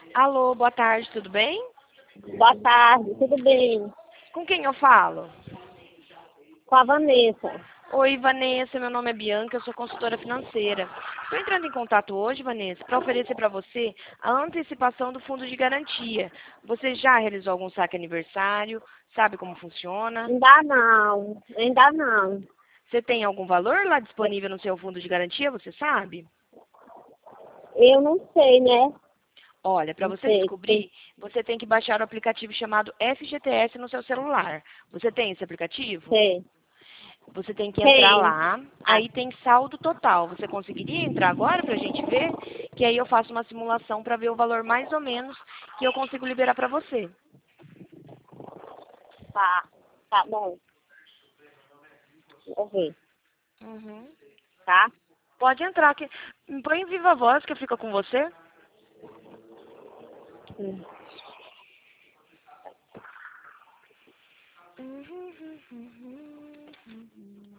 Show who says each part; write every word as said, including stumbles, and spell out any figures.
Speaker 1: Alô, boa tarde, tudo bem?
Speaker 2: Boa tarde, tudo bem?
Speaker 1: Com quem eu falo?
Speaker 2: Com a Vanessa.
Speaker 1: Oi, Vanessa, meu nome é Bianca, eu sou consultora financeira. Estou entrando em contato hoje, Vanessa, para oferecer para você a antecipação do fundo de garantia. Você já realizou algum saque aniversário? Sabe como funciona?
Speaker 2: Ainda não, ainda não.
Speaker 1: Você tem algum valor lá disponível no seu fundo de garantia, você sabe?
Speaker 2: Eu não sei, né?
Speaker 1: Olha, para
Speaker 2: Não
Speaker 1: você
Speaker 2: sei. Tem,
Speaker 1: descobrir, você tem que baixar o aplicativo chamado F G T S no seu celular. Você tem esse aplicativo?
Speaker 2: tem,
Speaker 1: Você tem que entrar
Speaker 2: tem.
Speaker 1: lá,
Speaker 2: Ah,
Speaker 1: aí tem saldo total. Você conseguiria entrar agora para a gente ver? Que aí eu faço uma simulação para ver o valor mais ou menos que eu consigo liberar para você.
Speaker 2: tá, tá bom. Vou ver,
Speaker 1: Uhum.
Speaker 2: tá?
Speaker 1: Pode entrar aqui. Põe em viva voz que eu fico com você.
Speaker 2: Hum.
Speaker 1: Uhum, uhum, uhum, uhum.